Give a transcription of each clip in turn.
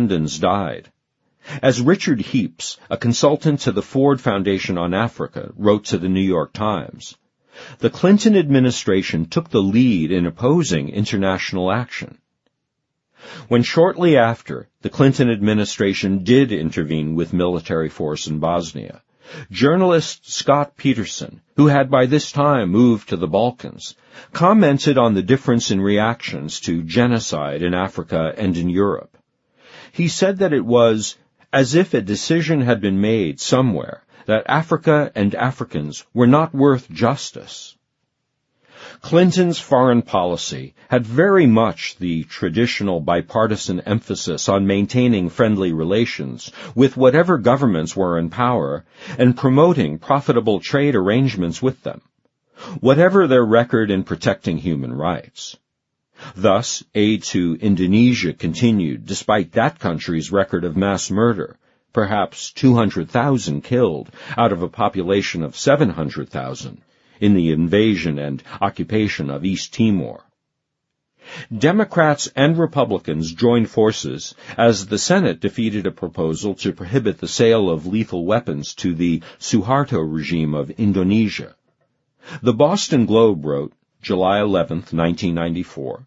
Ugandans died. As Richard Heeps, a consultant to the Ford Foundation on Africa, wrote to the New York Times, the Clinton administration took the lead in opposing international action. When shortly after, the Clinton administration did intervene with military force in Bosnia, journalist Scott Peterson, who had by this time moved to the Balkans, commented on the difference in reactions to genocide in Africa and in Europe. He said that it was as if a decision had been made somewhere that Africa and Africans were not worth justice. Clinton's foreign policy had very much the traditional bipartisan emphasis on maintaining friendly relations with whatever governments were in power and promoting profitable trade arrangements with them, whatever their record in protecting human rights. Thus, aid to Indonesia continued despite that country's record of mass murder, perhaps 200,000 killed out of a population of 700,000 in the invasion and occupation of East Timor. Democrats and Republicans joined forces as the Senate defeated a proposal to prohibit the sale of lethal weapons to the Suharto regime of Indonesia. The Boston Globe wrote, July 11, 1994,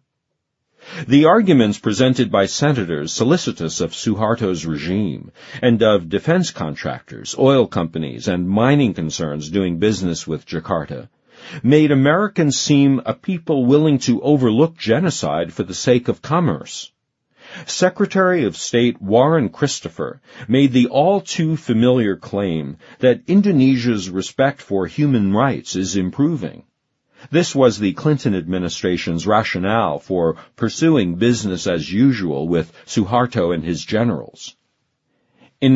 the arguments presented by senators solicitous of Suharto's regime and of defense contractors, oil companies, and mining concerns doing business with Jakarta made Americans seem a people willing to overlook genocide for the sake of commerce. Secretary of State Warren Christopher made the all-too-familiar claim that Indonesia's respect for human rights is improving. This was the Clinton administration's rationale for pursuing business as usual with Suharto and his generals. In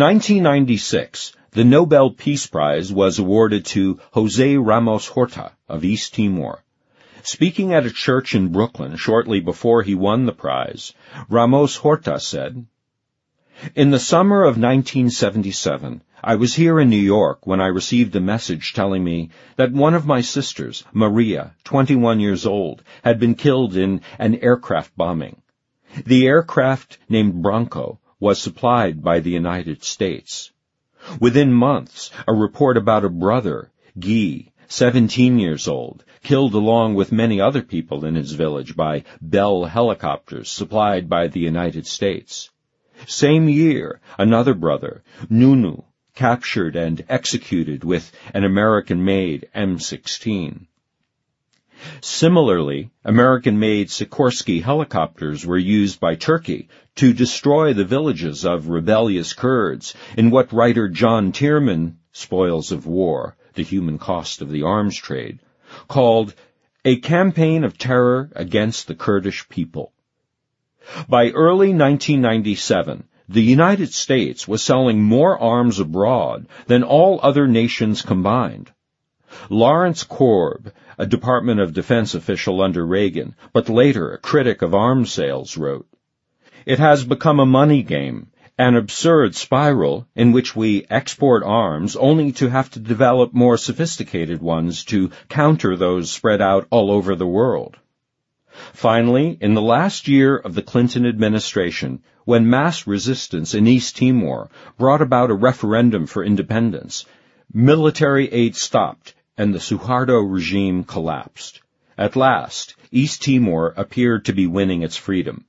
1996, the Nobel Peace Prize was awarded to José Ramos Horta of East Timor. Speaking at a church in Brooklyn shortly before he won the prize, Ramos Horta said, in the summer of 1977, I was here in New York when I received a message telling me that one of my sisters, Maria, 21 years old, had been killed in an aircraft bombing. The aircraft, named Bronco, was supplied by the United States. Within months, a report about a brother, Guy, 17 years old, killed along with many other people in his village by Bell helicopters supplied by the United States. Same year, another brother, Nunu, captured and executed with an American-made M16. Similarly, American-made Sikorsky helicopters were used by Turkey to destroy the villages of rebellious Kurds in what writer John Tierman, Spoils of War, The Human Cost of the Arms Trade, called a campaign of terror against the Kurdish people. By early 1997, the United States was selling more arms abroad than all other nations combined. Lawrence Korb, a Department of Defense official under Reagan, but later a critic of arms sales, wrote, it has become a money game, an absurd spiral in which we export arms only to have to develop more sophisticated ones to counter those spread out all over the world. Finally, in the last year of the Clinton administration, when mass resistance in East Timor brought about a referendum for independence, military aid stopped and the Suharto regime collapsed. At last, East Timor appeared to be winning its freedom.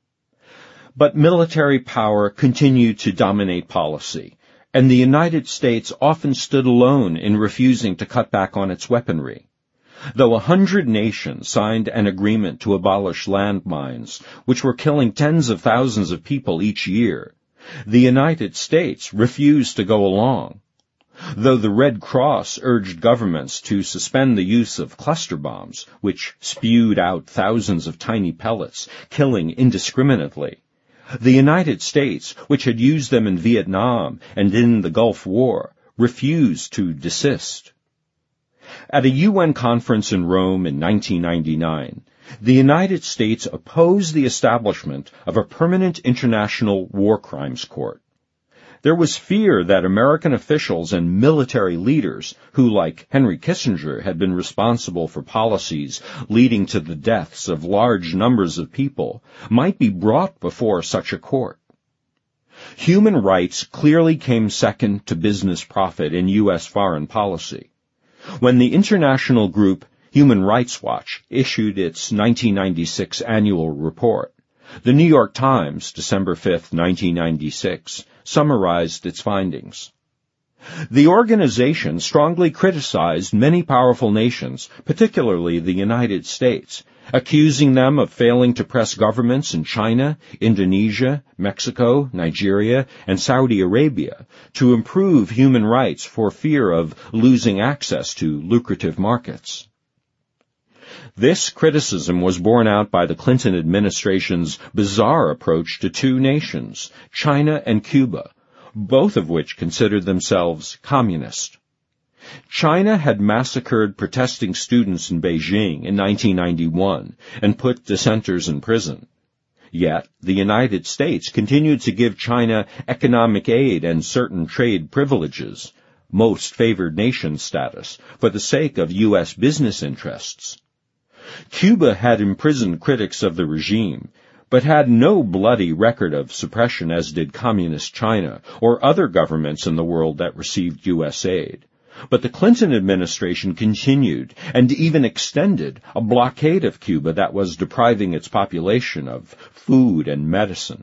But military power continued to dominate policy, and the United States often stood alone in refusing to cut back on its weaponry. Though 100 nations signed an agreement to abolish landmines, which were killing tens of thousands of people each year, the United States refused to go along. Though the Red Cross urged governments to suspend the use of cluster bombs, which spewed out thousands of tiny pellets, killing indiscriminately, the United States, which had used them in Vietnam and in the Gulf War, refused to desist. At a UN conference in Rome in 1999, the United States opposed the establishment of a permanent international war crimes court. There was fear that American officials and military leaders, who, like Henry Kissinger, had been responsible for policies leading to the deaths of large numbers of people, might be brought before such a court. Human rights clearly came second to business profit in U.S. foreign policy. When the international group Human Rights Watch issued its 1996 annual report, the New York Times, December 5, 1996, summarized its findings. The organization strongly criticized many powerful nations, particularly the United States, accusing them of failing to press governments in China, Indonesia, Mexico, Nigeria, and Saudi Arabia to improve human rights for fear of losing access to lucrative markets. This criticism was borne out by the Clinton administration's bizarre approach to two nations, China and Cuba, both of which considered themselves communist. China had massacred protesting students in Beijing in 1991 and put dissenters in prison. Yet, the United States continued to give China economic aid and certain trade privileges, most favored nation status, for the sake of U.S. business interests. Cuba had imprisoned critics of the regime, but had no bloody record of suppression as did Communist China or other governments in the world that received U.S. aid. But the Clinton administration continued and even extended a blockade of Cuba that was depriving its population of food and medicine.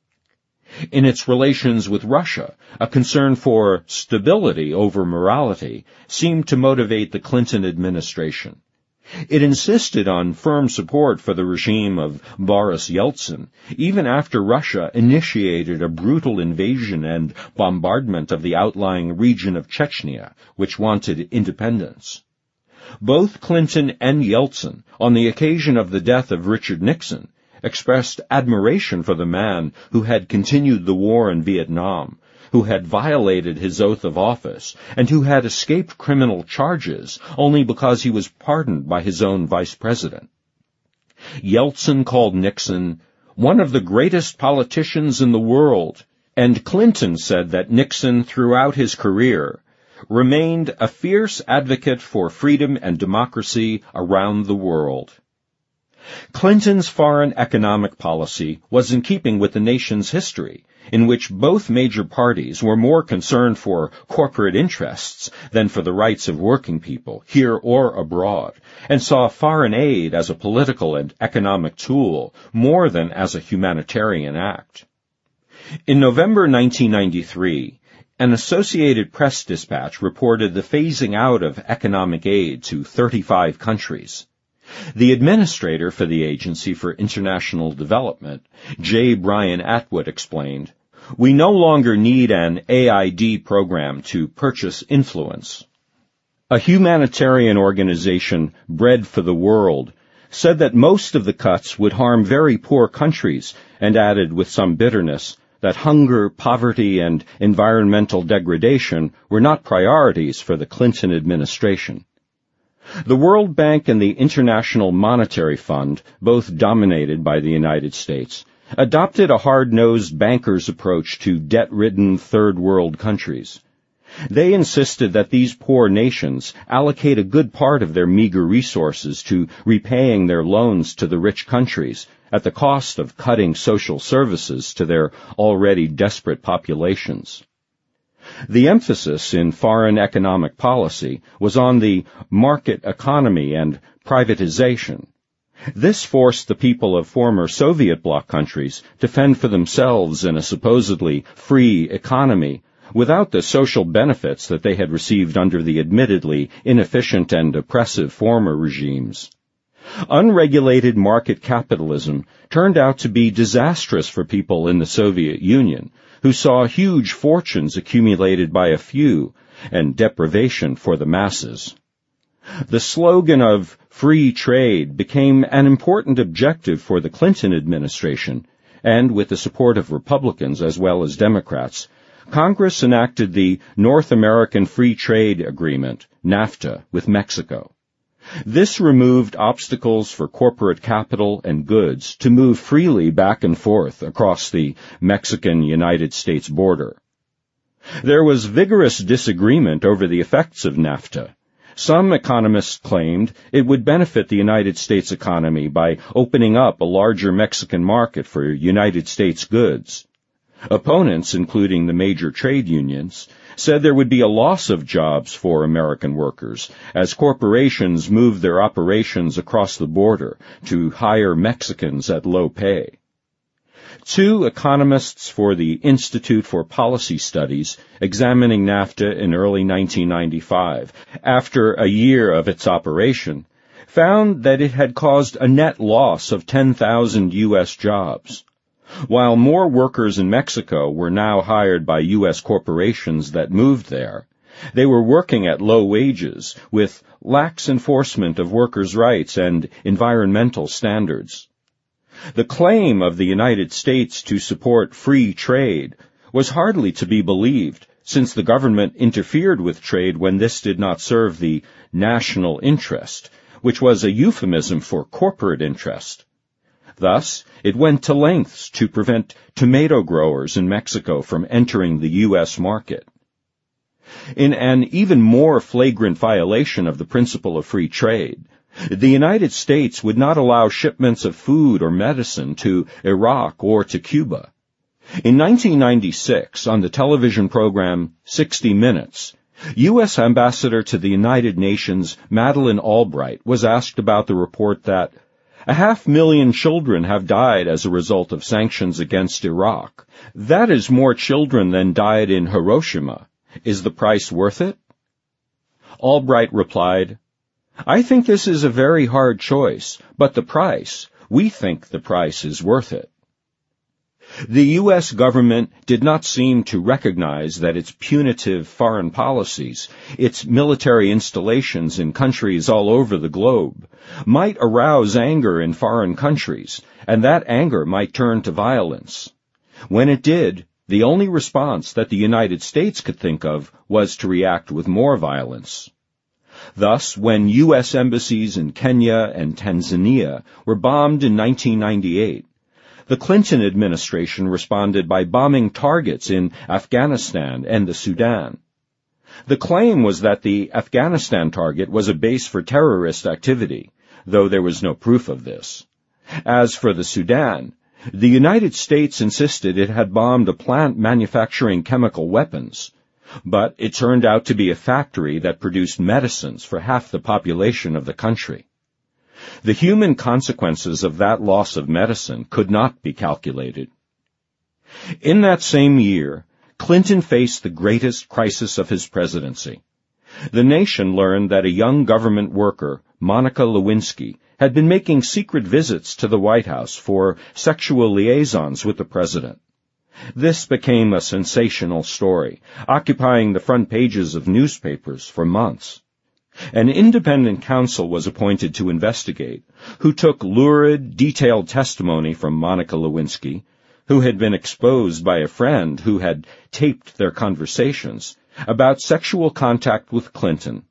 In its relations with Russia, a concern for stability over morality seemed to motivate the Clinton administration. It insisted on firm support for the regime of Boris Yeltsin, even after Russia initiated a brutal invasion and bombardment of the outlying region of Chechnya, which wanted independence. Both Clinton and Yeltsin, on the occasion of the death of Richard Nixon, expressed admiration for the man who had continued the war in Vietnam, who had violated his oath of office, and who had escaped criminal charges only because he was pardoned by his own vice president. Yeltsin called Nixon one of the greatest politicians in the world, and Clinton said that Nixon, throughout his career, remained a fierce advocate for freedom and democracy around the world. Clinton's foreign economic policy was in keeping with the nation's history, in which both major parties were more concerned for corporate interests than for the rights of working people, here or abroad, and saw foreign aid as a political and economic tool more than as a humanitarian act. In November 1993, an Associated Press dispatch reported the phasing out of economic aid to 35 countries. The administrator for the Agency for International Development, J. Brian Atwood, explained, "We no longer need an AID program to purchase influence." A humanitarian organization, Bread for the World, said that most of the cuts would harm very poor countries and added with some bitterness that hunger, poverty, and environmental degradation were not priorities for the Clinton administration. The World Bank and the International Monetary Fund, both dominated by the United States, adopted a hard-nosed banker's approach to debt-ridden third world countries. They insisted that these poor nations allocate a good part of their meager resources to repaying their loans to the rich countries at the cost of cutting social services to their already desperate populations. The emphasis in foreign economic policy was on the market economy and privatization. This forced the people of former Soviet bloc countries to fend for themselves in a supposedly free economy without the social benefits that they had received under the admittedly inefficient and oppressive former regimes. Unregulated market capitalism turned out to be disastrous for people in the Soviet Union, who saw huge fortunes accumulated by a few and deprivation for the masses. The slogan of free trade became an important objective for the Clinton administration, and with the support of Republicans as well as Democrats, Congress enacted the North American Free Trade Agreement, NAFTA, with Mexico. This removed obstacles for corporate capital and goods to move freely back and forth across the Mexican-United States border. There was vigorous disagreement over the effects of NAFTA. Some economists claimed it would benefit the United States economy by opening up a larger Mexican market for United States goods. Opponents, including the major trade unions, said there would be a loss of jobs for American workers as corporations moved their operations across the border to hire Mexicans at low pay. Two economists for the Institute for Policy Studies examining NAFTA in early 1995, after a year of its operation, found that it had caused a net loss of 10,000 U.S. jobs. While more workers in Mexico were now hired by U.S. corporations that moved there, they were working at low wages with lax enforcement of workers' rights and environmental standards. The claim of the United States to support free trade was hardly to be believed, since the government interfered with trade when this did not serve the national interest, which was a euphemism for corporate interest. Thus, it went to lengths to prevent tomato growers in Mexico from entering the U.S. market. In an even more flagrant violation of the principle of free trade, the United States would not allow shipments of food or medicine to Iraq or to Cuba. In 1996, on the television program 60 Minutes, U.S. Ambassador to the United Nations Madeleine Albright was asked about the report that 500,000 children have died as a result of sanctions against Iraq. That is more children than died in Hiroshima. Is the price worth it? Albright replied, "I think this is a very hard choice, but we think the price is worth it." The U.S. government did not seem to recognize that its punitive foreign policies, its military installations in countries all over the globe, might arouse anger in foreign countries, and that anger might turn to violence. When it did, the only response that the United States could think of was to react with more violence. Thus, when U.S. embassies in Kenya and Tanzania were bombed in 1998, the Clinton administration responded by bombing targets in Afghanistan and the Sudan. The claim was that the Afghanistan target was a base for terrorist activity, though there was no proof of this. As for the Sudan, the United States insisted it had bombed a plant manufacturing chemical weapons, but it turned out to be a factory that produced medicines for half the population of the country. The human consequences of that loss of medicine could not be calculated. In that same year, Clinton faced the greatest crisis of his presidency. The nation learned that a young government worker, Monica Lewinsky, had been making secret visits to the White House for sexual liaisons with the president. This became a sensational story, occupying the front pages of newspapers for months. An independent counsel was appointed to investigate, who took lurid, detailed testimony from Monica Lewinsky, who had been exposed by a friend who had taped their conversations, about sexual contact with Clinton.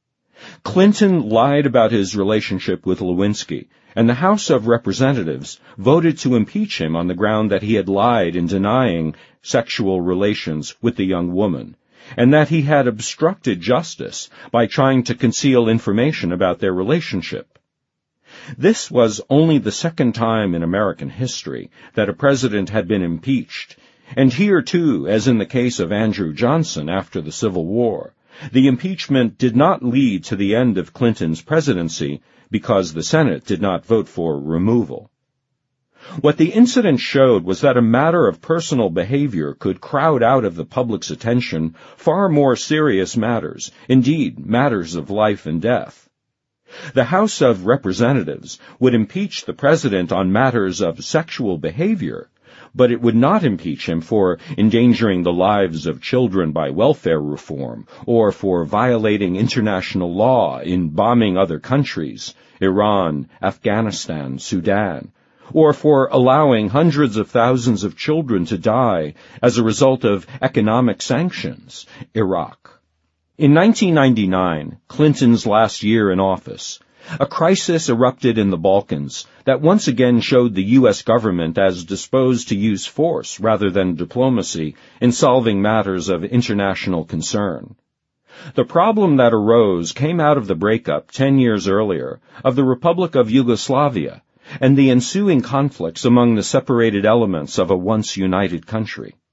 Clinton lied about his relationship with Lewinsky, and the House of Representatives voted to impeach him on the ground that he had lied in denying sexual relations with the young woman, and that he had obstructed justice by trying to conceal information about their relationship. This was only the second time in American history that a president had been impeached, and here, too, as in the case of Andrew Johnson after the Civil War, the impeachment did not lead to the end of Clinton's presidency because the Senate did not vote for removal. What the incident showed was that a matter of personal behavior could crowd out of the public's attention far more serious matters, indeed, matters of life and death. The House of Representatives would impeach the president on matters of sexual behavior, but it would not impeach him for endangering the lives of children by welfare reform, or for violating international law in bombing other countries, Iran, Afghanistan, Sudan, or for allowing hundreds of thousands of children to die as a result of economic sanctions, Iraq. In 1999, Clinton's last year in office, a crisis erupted in the Balkans that once again showed the U.S. government as disposed to use force rather than diplomacy in solving matters of international concern. The problem that arose came out of the breakup 10 years earlier of the Republic of Yugoslavia and the ensuing conflicts among the separated elements of a once united country.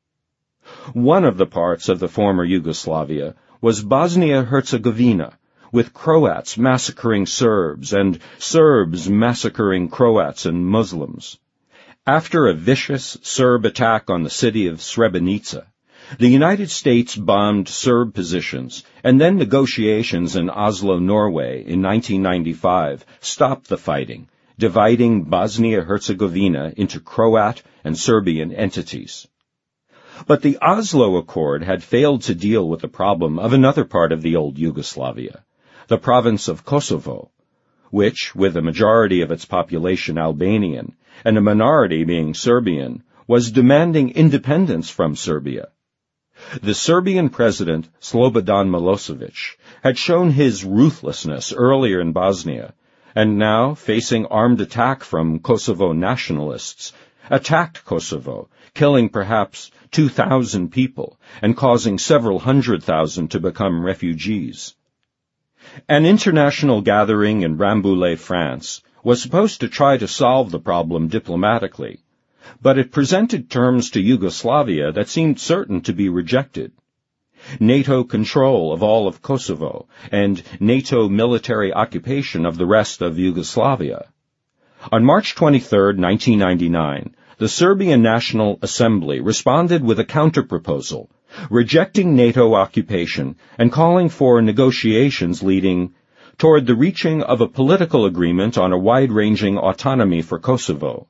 One of the parts of the former Yugoslavia was Bosnia-Herzegovina, with Croats massacring Serbs and Serbs massacring Croats and Muslims. After a vicious Serb attack on the city of Srebrenica, the United States bombed Serb positions, and then negotiations in Oslo, Norway in 1995 stopped the fighting, dividing Bosnia-Herzegovina into Croat and Serbian entities. But the Oslo Accord had failed to deal with the problem of another part of the old Yugoslavia, the province of Kosovo, which, with a majority of its population Albanian and a minority being Serbian, was demanding independence from Serbia. The Serbian president, Slobodan Milosevic, had shown his ruthlessness earlier in Bosnia, and now, facing armed attack from Kosovo nationalists, attacked Kosovo, killing perhaps 2,000 people and causing several 100,000 to become refugees. An international gathering in Rambouillet, France, was supposed to try to solve the problem diplomatically, but it presented terms to Yugoslavia that seemed certain to be rejected. NATO control of all of Kosovo and NATO military occupation of the rest of Yugoslavia. On March 23, 1999, the Serbian National Assembly responded with a counterproposal, rejecting NATO occupation and calling for negotiations leading toward the reaching of a political agreement on a wide-ranging autonomy for Kosovo.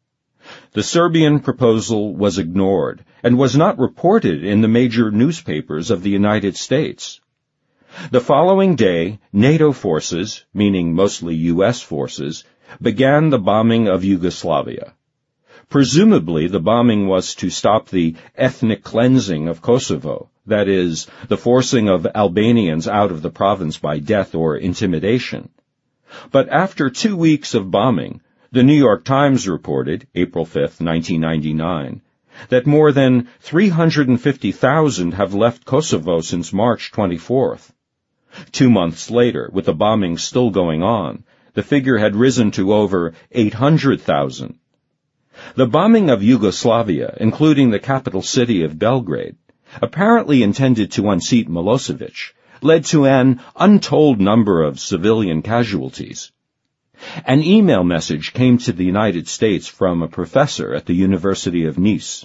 The Serbian proposal was ignored and was not reported in the major newspapers of the United States. The following day, NATO forces, meaning mostly U.S. forces, began the bombing of Yugoslavia. Presumably, the bombing was to stop the ethnic cleansing of Kosovo, that is, the forcing of Albanians out of the province by death or intimidation. But after 2 weeks of bombing, the New York Times reported, April 5, 1999, that more than 350,000 have left Kosovo since March 24th. 2 months later, with the bombing still going on, the figure had risen to over 800,000. The bombing of Yugoslavia, including the capital city of Belgrade, apparently intended to unseat Milosevic, led to an untold number of civilian casualties. An email message came to the United States from a professor at the University of Nice.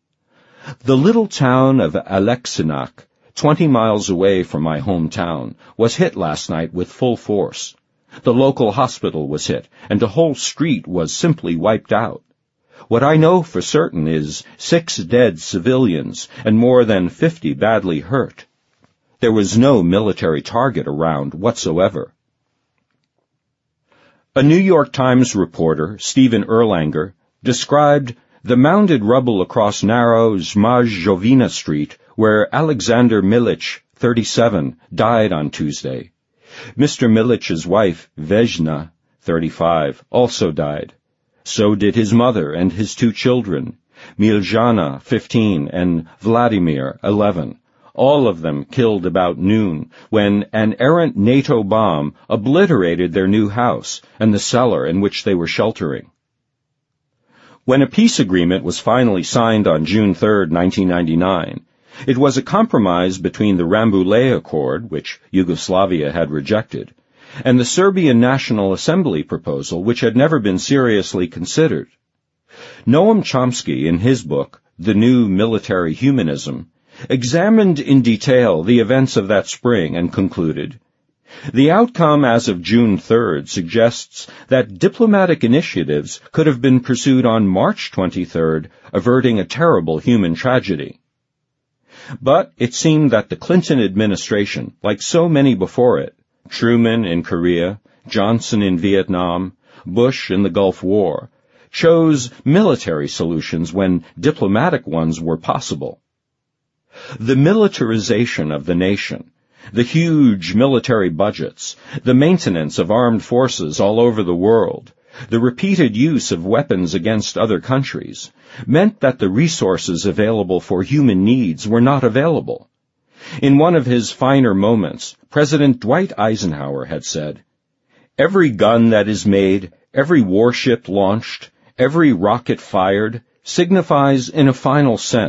The little town of Aleksinac, 20 miles away from my hometown, was hit last night with full force. The local hospital was hit, and a whole street was simply wiped out. What I know for certain is 6 dead civilians and more than 50 badly hurt. There was no military target around whatsoever. A New York Times reporter, Stephen Erlanger, described the mounded rubble across narrow Zmaj Street where Alexander Milic, 37, died on Tuesday. Mr. Milic's wife, Vesna, 35, also died. So did his mother and his 2 children, Miljana, 15, and Vladimir, 11, all of them killed about noon, when an errant NATO bomb obliterated their new house and the cellar in which they were sheltering. When a peace agreement was finally signed on June 3, 1999, it was a compromise between the Rambouillet Accord, which Yugoslavia had rejected, and the Serbian National Assembly proposal, which had never been seriously considered. Noam Chomsky, in his book, The New Military Humanism, examined in detail the events of that spring and concluded, the outcome as of June 3rd suggests that diplomatic initiatives could have been pursued on March 23rd, averting a terrible human tragedy. But it seemed that the Clinton administration, like so many before it, Truman in Korea, Johnson in Vietnam, Bush in the Gulf War, chose military solutions when diplomatic ones were possible. The militarization of the nation, the huge military budgets, the maintenance of armed forces all over the world, the repeated use of weapons against other countries, meant that the resources available for human needs were not available. In one of his finer moments, President Dwight Eisenhower had said, "Every gun that is made, every warship launched, every rocket fired, signifies in a final sense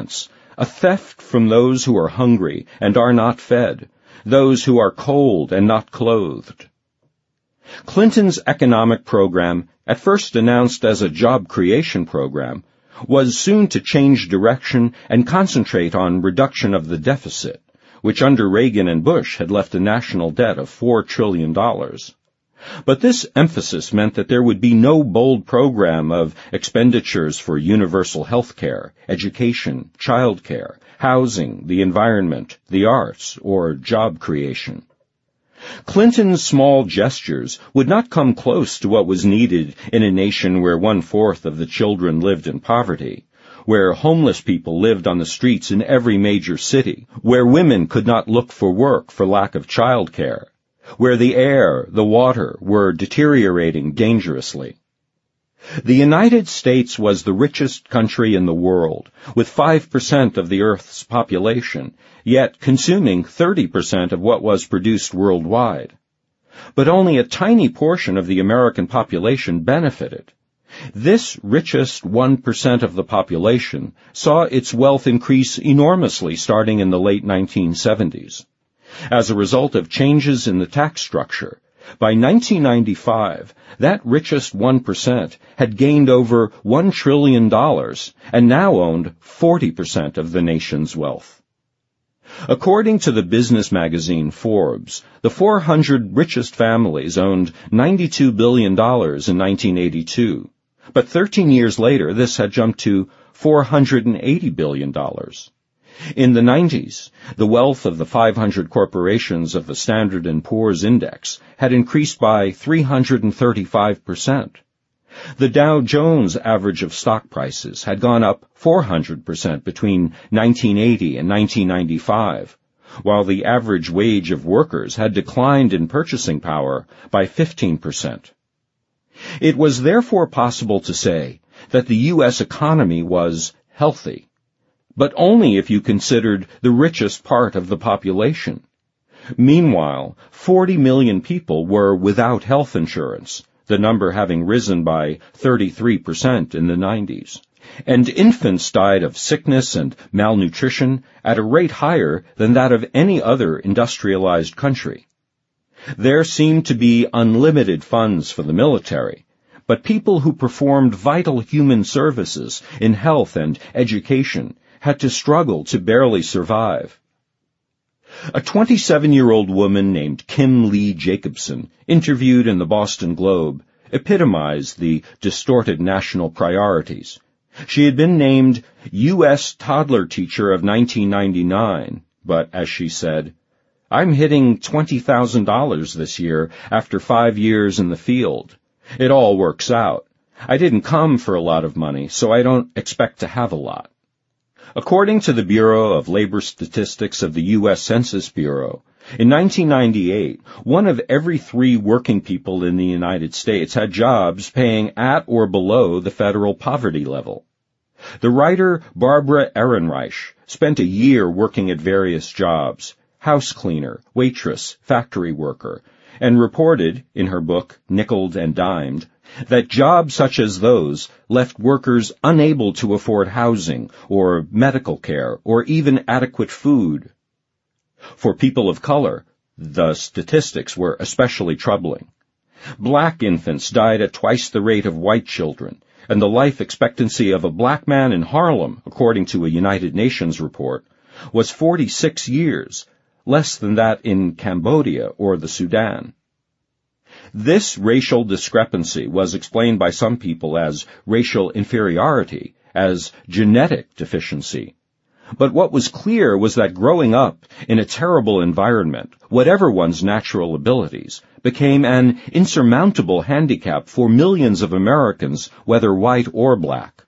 a theft from those who are hungry and are not fed, those who are cold and not clothed. Clinton's economic program, at first announced as a job creation program, was soon to change direction and concentrate on reduction of the deficit, which under Reagan and Bush had left a national debt of $4 trillion. But this emphasis meant that there would be no bold program of expenditures for universal health care, education, child care, housing, the environment, the arts, or job creation. Clinton's small gestures would not come close to what was needed in a nation where 1/4 of the children lived in poverty, where homeless people lived on the streets in every major city, where women could not look for work for lack of child care, where the air, the water were deteriorating dangerously. The United States was the richest country in the world, with 5% of the Earth's population, yet consuming 30% of what was produced worldwide. But only a tiny portion of the American population benefited. This richest 1% of the population saw its wealth increase enormously starting in the late 1970s. As a result of changes in the tax structure, by 1995, that richest 1% had gained over $1 trillion and now owned 40% of the nation's wealth. According to the business magazine Forbes, the 400 richest families owned $92 billion in 1982, but 13 years later this had jumped to $480 billion. In the 90s, the wealth of the 500 corporations of the Standard & Poor's Index had increased by 335%. The Dow Jones average of stock prices had gone up 400% between 1980 and 1995, while the average wage of workers had declined in purchasing power by 15%. It was therefore possible to say that the U.S. economy was healthy, but only if you considered the richest part of the population. Meanwhile, 40 million people were without health insurance, the number having risen by 33% in the 90s. And infants died of sickness and malnutrition at a rate higher than that of any other industrialized country. There seemed to be unlimited funds for the military, but people who performed vital human services in health and education had to struggle to barely survive. A 27-year-old woman named Kim Lee Jacobson, interviewed in the Boston Globe, epitomized the distorted national priorities. She had been named U.S. Toddler Teacher of 1999, but, as she said, "I'm hitting $20,000 this year after 5 years in the field. It all works out. I didn't come for a lot of money, so I don't expect to have a lot." According to the Bureau of Labor Statistics of the U.S. Census Bureau, in 1998, 1 of every 3 working people in the United States had jobs paying at or below the federal poverty level. The writer Barbara Ehrenreich spent a year working at various jobs, house cleaner, waitress, factory worker, and reported, in her book Nickeled and Dimed, that jobs such as those left workers unable to afford housing or medical care or even adequate food. For people of color, the statistics were especially troubling. Black infants died at twice the rate of white children, and the life expectancy of a black man in Harlem, according to a United Nations report, was 46 years, less than that in Cambodia or the Sudan. This racial discrepancy was explained by some people as racial inferiority, as genetic deficiency. But what was clear was that growing up in a terrible environment, whatever one's natural abilities, became an insurmountable handicap for millions of Americans, whether white or black.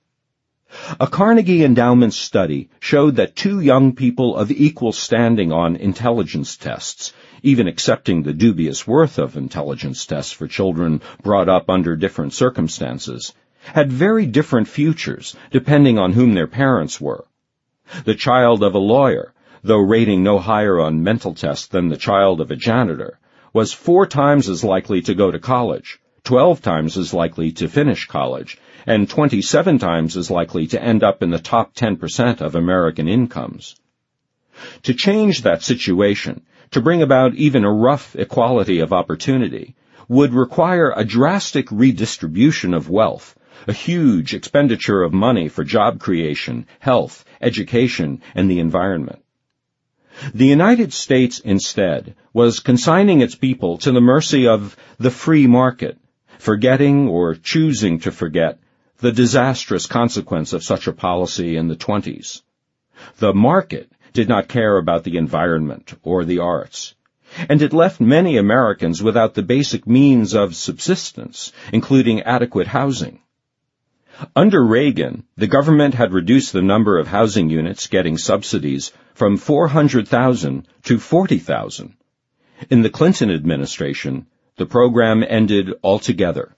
A Carnegie Endowment study showed that 2 young people of equal standing on intelligence tests, even accepting the dubious worth of intelligence tests for children brought up under different circumstances, had very different futures depending on whom their parents were. The child of a lawyer, though rating no higher on mental tests than the child of a janitor, was 4 times as likely to go to college, 12 times as likely to finish college, and 27 times as likely to end up in the top 10% of American incomes. To change that situation, to bring about even a rough equality of opportunity, would require a drastic redistribution of wealth, a huge expenditure of money for job creation, health, education, and the environment. The United States, instead, was consigning its people to the mercy of the free market, forgetting or choosing to forget the disastrous consequence of such a policy in the 1920s. The market did not care about the environment or the arts, and it left many Americans without the basic means of subsistence, including adequate housing. Under Reagan, the government had reduced the number of housing units getting subsidies from 400,000 to 40,000. In the Clinton administration, the program ended altogether.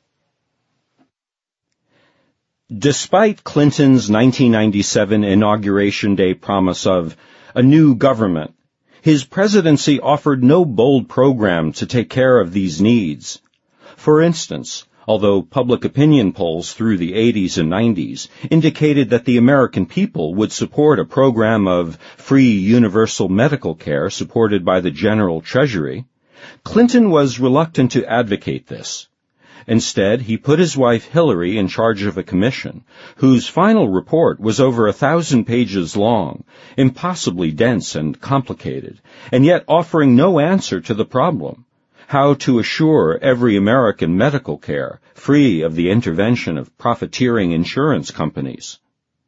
Despite Clinton's 1997 Inauguration Day promise of a new government, his presidency offered no bold program to take care of these needs. For instance, although public opinion polls through the 80s and 90s indicated that the American people would support a program of free universal medical care supported by the General Treasury, Clinton was reluctant to advocate this. Instead, he put his wife Hillary in charge of a commission, whose final report was over 1,000 pages long, impossibly dense and complicated, and yet offering no answer to the problem: how to assure every American medical care free of the intervention of profiteering insurance companies.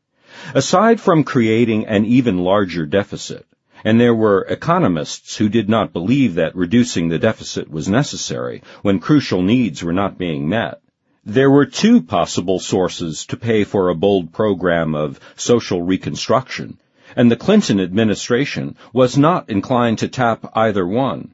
Aside from creating an even larger deficit, and there were economists who did not believe that reducing the deficit was necessary when crucial needs were not being met, there were two possible sources to pay for a bold program of social reconstruction, and the Clinton administration was not inclined to tap either one.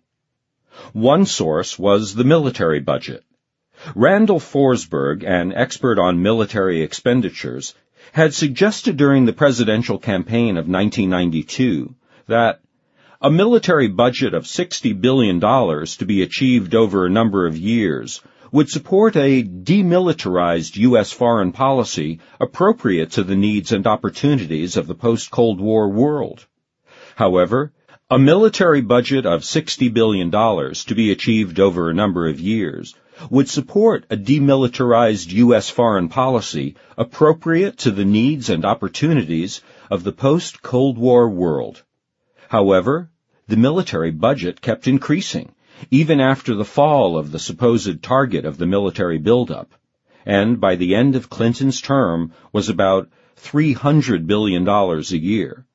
One source was the military budget. Randall Forsberg, an expert on military expenditures, had suggested during the presidential campaign of 1992 that a military budget of $60 billion to be achieved over a number of years would support a demilitarized U.S. foreign policy appropriate to the needs and opportunities of the post-Cold War world. However, a military budget of $60 billion to be achieved over a number of years would support a demilitarized U.S. foreign policy appropriate to the needs and opportunities of the post-Cold War world. However, the military budget kept increasing, even after the fall of the supposed target of the military buildup, and by the end of Clinton's term was about $300 billion a year.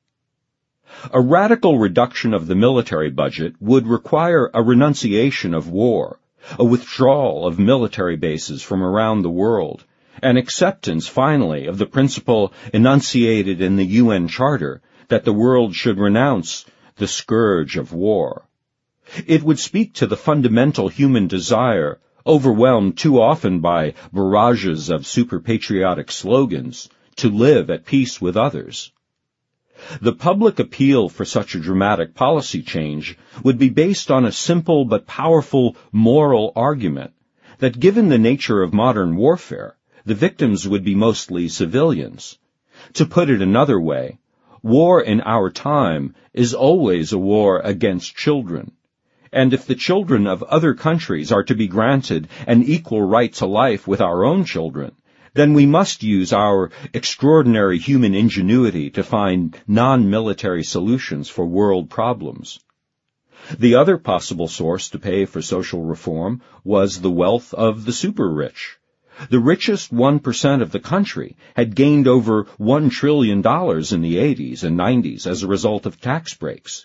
A radical reduction of the military budget would require a renunciation of war, a withdrawal of military bases from around the world, an acceptance, finally, of the principle enunciated in the UN Charter that the world should renounce the scourge of war. It would speak to the fundamental human desire, overwhelmed too often by barrages of super-patriotic slogans, to live at peace with others. The public appeal for such a dramatic policy change would be based on a simple but powerful moral argument that given the nature of modern warfare, the victims would be mostly civilians. To put it another way, war in our time is always a war against children. And if the children of other countries are to be granted an equal right to life with our own children, then we must use our extraordinary human ingenuity to find non-military solutions for world problems. The other possible source to pay for social reform was the wealth of the super-rich. The richest 1% of the country had gained over $1 trillion in the 80s and 90s as a result of tax breaks.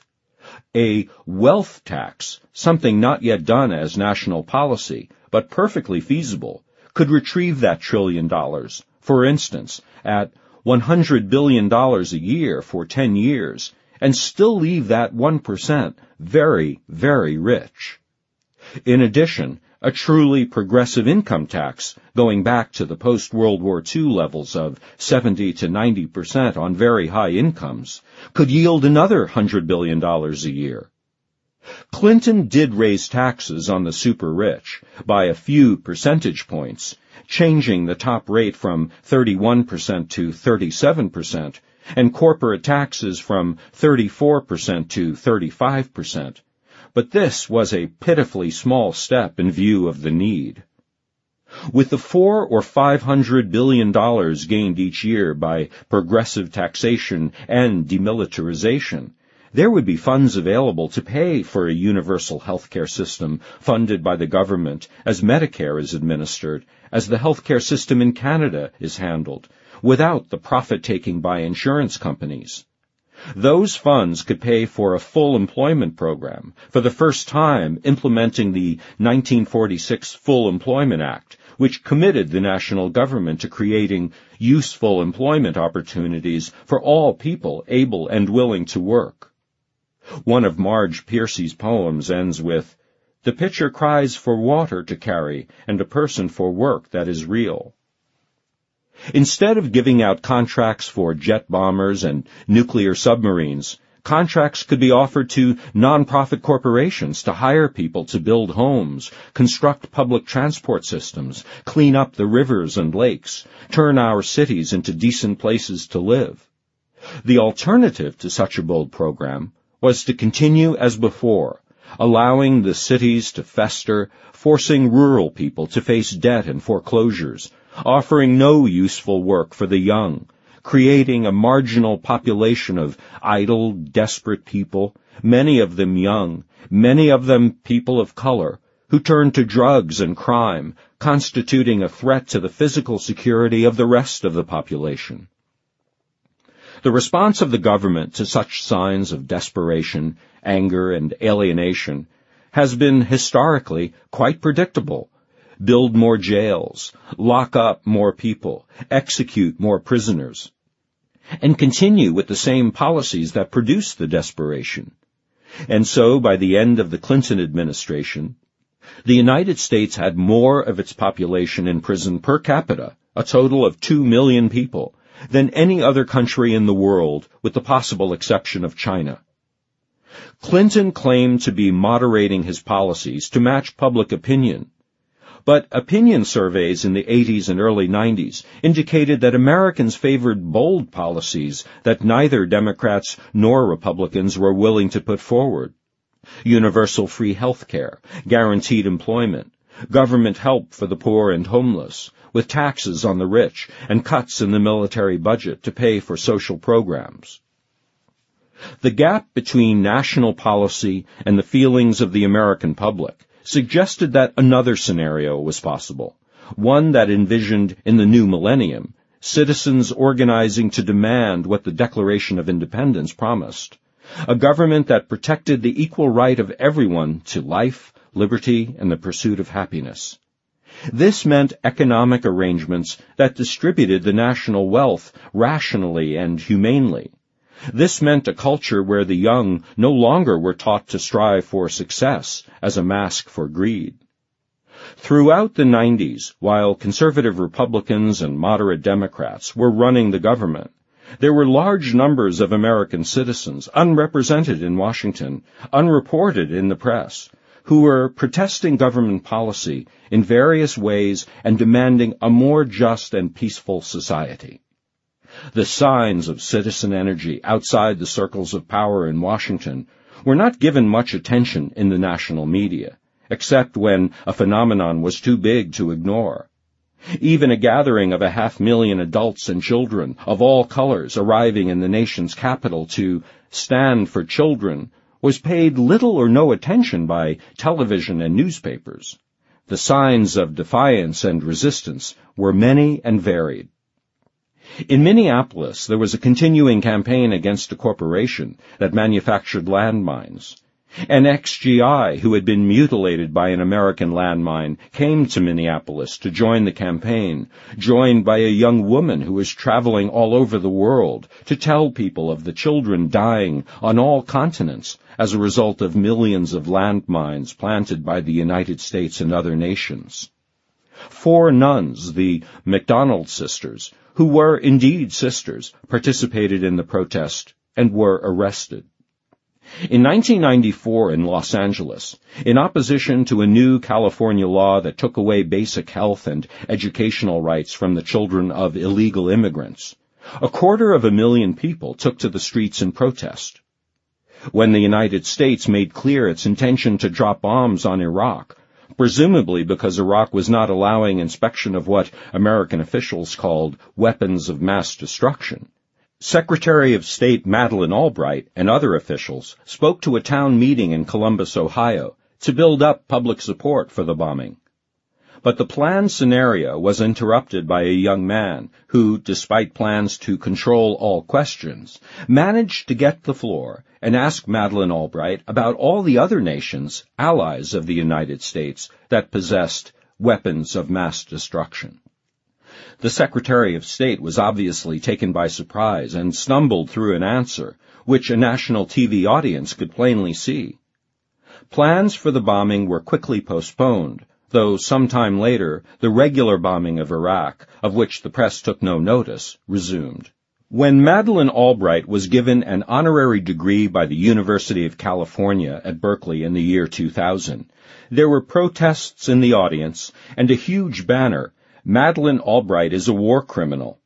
A wealth tax, something not yet done as national policy, but perfectly feasible, could retrieve that $1 trillion, for instance, at $100 billion a year for 10 years, and still leave that 1% very, very rich. In addition, a truly progressive income tax, going back to the post-World War II levels of 70 to 90% on very high incomes, could yield another $100 billion a year. Clinton did raise taxes on the super-rich by a few percentage points, changing the top rate from 31% to 37%, and corporate taxes from 34% to 35%. But this was a pitifully small step in view of the need. With the $400 or $500 billion gained each year by progressive taxation and demilitarization, there would be funds available to pay for a universal healthcare system funded by the government as Medicare is administered, as the healthcare system in Canada is handled, without the profit-taking by insurance companies. Those funds could pay for a full employment program, for the first time implementing the 1946 Full Employment Act, which committed the national government to creating useful employment opportunities for all people able and willing to work. One of Marge Piercy's poems ends with, "The pitcher cries for water to carry, and a person for work that is real." Instead of giving out contracts for jet bombers and nuclear submarines, contracts could be offered to non-profit corporations to hire people to build homes, construct public transport systems, clean up the rivers and lakes, turn our cities into decent places to live. The alternative to such a bold program was to continue as before, allowing the cities to fester, forcing rural people to face debt and foreclosures, offering no useful work for the young, creating a marginal population of idle, desperate people, many of them young, many of them people of color, who turn to drugs and crime, constituting a threat to the physical security of the rest of the population. The response of the government to such signs of desperation, anger, and alienation has been historically quite predictable. Build more jails, lock up more people, execute more prisoners, and continue with the same policies that produced the desperation. And so, by the end of the Clinton administration, the United States had more of its population in prison per capita, a total of 2 million people, than any other country in the world, with the possible exception of China. Clinton claimed to be moderating his policies to match public opinion, but opinion surveys in the 80s and early 90s indicated that Americans favored bold policies that neither Democrats nor Republicans were willing to put forward. Universal free health care, guaranteed employment, government help for the poor and homeless, with taxes on the rich and cuts in the military budget to pay for social programs. The gap between national policy and the feelings of the American public suggested that another scenario was possible, one that envisioned, in the new millennium, citizens organizing to demand what the Declaration of Independence promised, a government that protected the equal right of everyone to life, liberty, and the pursuit of happiness. This meant economic arrangements that distributed the national wealth rationally and humanely. This meant a culture where the young no longer were taught to strive for success as a mask for greed. Throughout the 90s, while conservative Republicans and moderate Democrats were running the government, there were large numbers of American citizens, unrepresented in Washington, unreported in the press, who were protesting government policy in various ways and demanding a more just and peaceful society. The signs of citizen energy outside the circles of power in Washington were not given much attention in the national media, except when a phenomenon was too big to ignore. Even a gathering of 500,000 adults and children of all colors arriving in the nation's capital to stand for children was paid little or no attention by television and newspapers. The signs of defiance and resistance were many and varied. In Minneapolis, there was a continuing campaign against a corporation that manufactured landmines. An ex-GI who had been mutilated by an American landmine came to Minneapolis to join the campaign, joined by a young woman who was traveling all over the world to tell people of the children dying on all continents as a result of millions of landmines planted by the United States and other nations. 4 nuns, the McDonald sisters, who were indeed sisters, participated in the protest and were arrested. In 1994 in Los Angeles, in opposition to a new California law that took away basic health and educational rights from the children of illegal immigrants, 250,000 people took to the streets in protest. When the United States made clear its intention to drop bombs on Iraq, presumably because Iraq was not allowing inspection of what American officials called weapons of mass destruction, Secretary of State Madeleine Albright and other officials spoke to a town meeting in Columbus, Ohio, to build up public support for the bombing. But the planned scenario was interrupted by a young man who, despite plans to control all questions, managed to get the floor and ask Madeleine Albright about all the other nations, allies of the United States, that possessed weapons of mass destruction. The Secretary of State was obviously taken by surprise and stumbled through an answer, which a national TV audience could plainly see. Plans for the bombing were quickly postponed, though sometime later the regular bombing of Iraq, of which the press took no notice, resumed. When Madeleine Albright was given an honorary degree by the University of California at Berkeley in the year 2000, there were protests in the audience and a huge banner, "Madeleine Albright is a war criminal."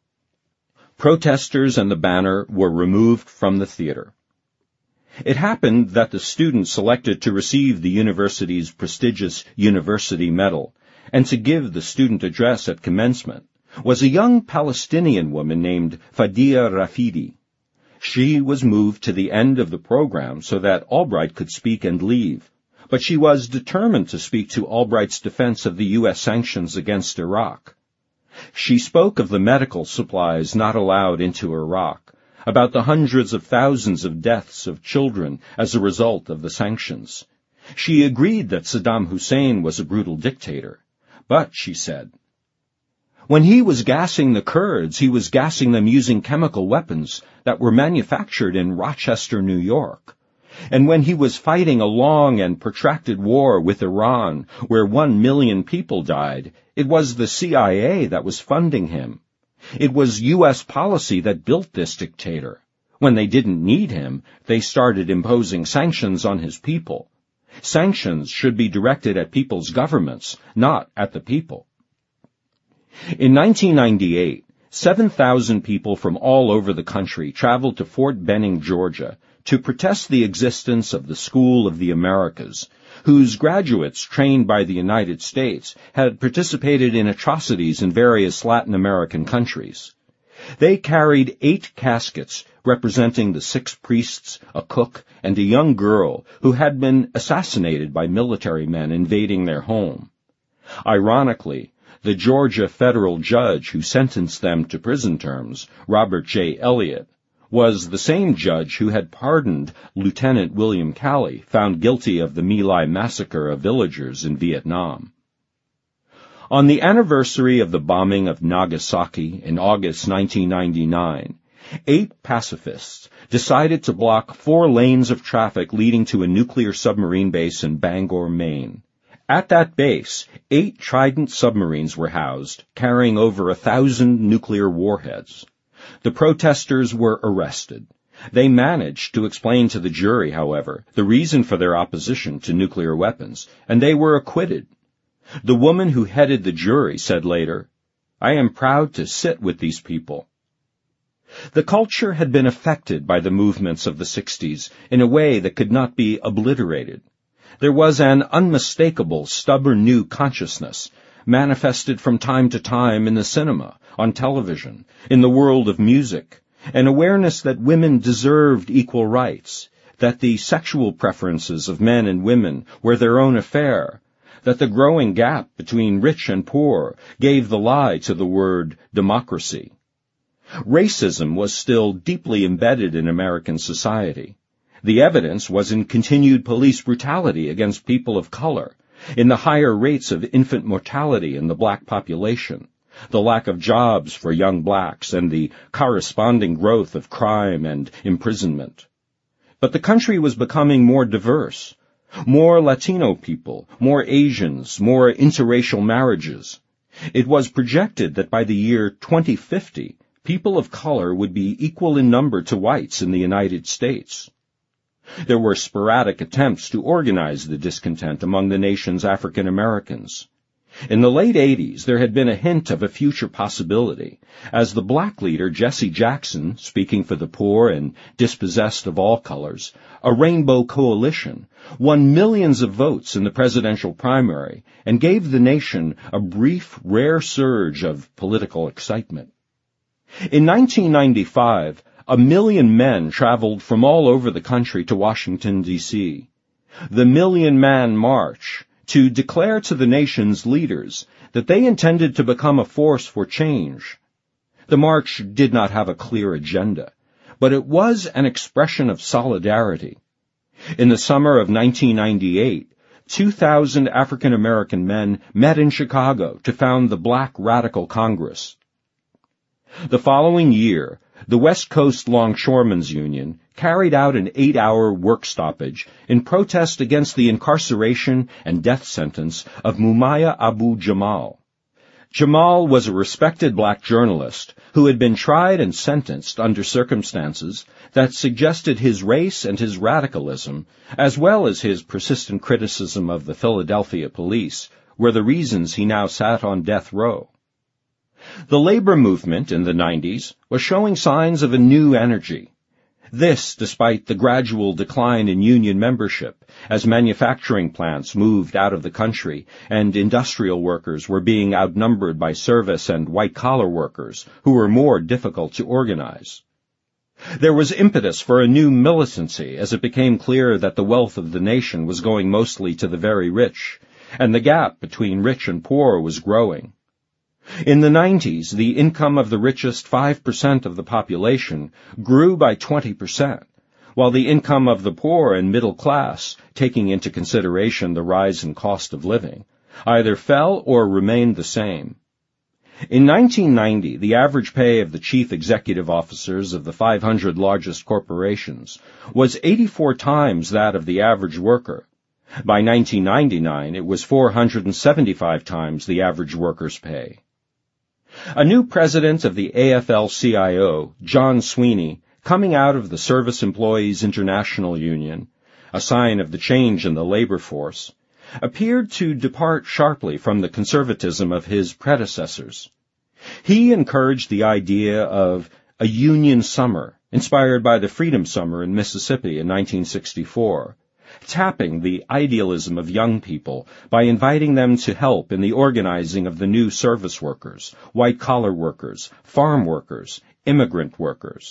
Protesters and the banner were removed from the theater. It happened that the student selected to receive the university's prestigious University Medal and to give the student address at commencement was a young Palestinian woman named Fadia Rafidi. She was moved to the end of the program so that Albright could speak and leave, but she was determined to speak to Albright's defense of the U.S. sanctions against Iraq. She spoke of the medical supplies not allowed into Iraq, about the hundreds of thousands of deaths of children as a result of the sanctions. She agreed that Saddam Hussein was a brutal dictator, but, she said, when he was gassing the Kurds, he was gassing them using chemical weapons that were manufactured in Rochester, New York. And when he was fighting a long and protracted war with Iran, where 1 million people died, it was the CIA that was funding him. It was U.S. policy that built this dictator. When they didn't need him, they started imposing sanctions on his people. Sanctions should be directed at people's governments, not at the people. In 1998, 7,000 people from all over the country traveled to Fort Benning, Georgia, to protest the existence of the School of the Americas, whose graduates trained by the United States had participated in atrocities in various Latin American countries. They carried 8 caskets representing the 6 priests, a cook, and a young girl who had been assassinated by military men invading their home. Ironically, the Georgia federal judge who sentenced them to prison terms, Robert J. Elliott, was the same judge who had pardoned Lieutenant William Calley, found guilty of the My Lai massacre of villagers in Vietnam. On the anniversary of the bombing of Nagasaki in August 1999, 8 pacifists decided to block 4 lanes of traffic leading to a nuclear submarine base in Bangor, Maine. At that base, 8 Trident submarines were housed, carrying over 1,000 nuclear warheads. The protesters were arrested. They managed to explain to the jury, however, the reason for their opposition to nuclear weapons, and they were acquitted. The woman who headed the jury said later, "I am proud to sit with these people." The culture had been affected by the movements of the 60s in a way that could not be obliterated. There was an unmistakable, stubborn new consciousness, manifested from time to time in the cinema, on television, in the world of music, an awareness that women deserved equal rights, that the sexual preferences of men and women were their own affair, that the growing gap between rich and poor gave the lie to the word democracy. Racism was still deeply embedded in American society. The evidence was in continued police brutality against people of color, in the higher rates of infant mortality in the black population, the lack of jobs for young blacks, and the corresponding growth of crime and imprisonment. But the country was becoming more diverse. More Latino people, more Asians, more interracial marriages. It was projected that by the year 2050, people of color would be equal in number to whites in the United States. There were sporadic attempts to organize the discontent among the nation's African Americans. In the late 80s, there had been a hint of a future possibility, as the black leader Jesse Jackson, speaking for the poor and dispossessed of all colors, a rainbow coalition, won millions of votes in the presidential primary and gave the nation a brief, rare surge of political excitement. In 1995, 1 million men traveled from all over the country to Washington, D.C. The Million Man March, to declare to the nation's leaders that they intended to become a force for change. The march did not have a clear agenda, but it was an expression of solidarity. In the summer of 1998, 2,000 African American men met in Chicago to found the Black Radical Congress. The following year, the West Coast Longshoremen's Union carried out an 8-hour work stoppage in protest against the incarceration and death sentence of Mumia Abu-Jamal. Jamal was a respected black journalist who had been tried and sentenced under circumstances that suggested his race and his radicalism, as well as his persistent criticism of the Philadelphia police, were the reasons he now sat on death row. The labor movement in the 90s was showing signs of a new energy. This despite the gradual decline in union membership as manufacturing plants moved out of the country and industrial workers were being outnumbered by service and white-collar workers who were more difficult to organize. There was impetus for a new militancy as it became clear that the wealth of the nation was going mostly to the very rich, and the gap between rich and poor was growing. In the 90s, the income of the richest 5% of the population grew by 20%, while the income of the poor and middle class, taking into consideration the rise in cost of living, either fell or remained the same. In 1990, the average pay of the chief executive officers of the 500 largest corporations was 84 times that of the average worker. By 1999, it was 475 times the average worker's pay. A new president of the AFL-CIO, John Sweeney, coming out of the Service Employees International Union, a sign of the change in the labor force, appeared to depart sharply from the conservatism of his predecessors. He encouraged the idea of a union summer, inspired by the Freedom Summer in Mississippi in 1964, tapping the idealism of young people by inviting them to help in the organizing of the new service workers, white-collar workers, farm workers, immigrant workers.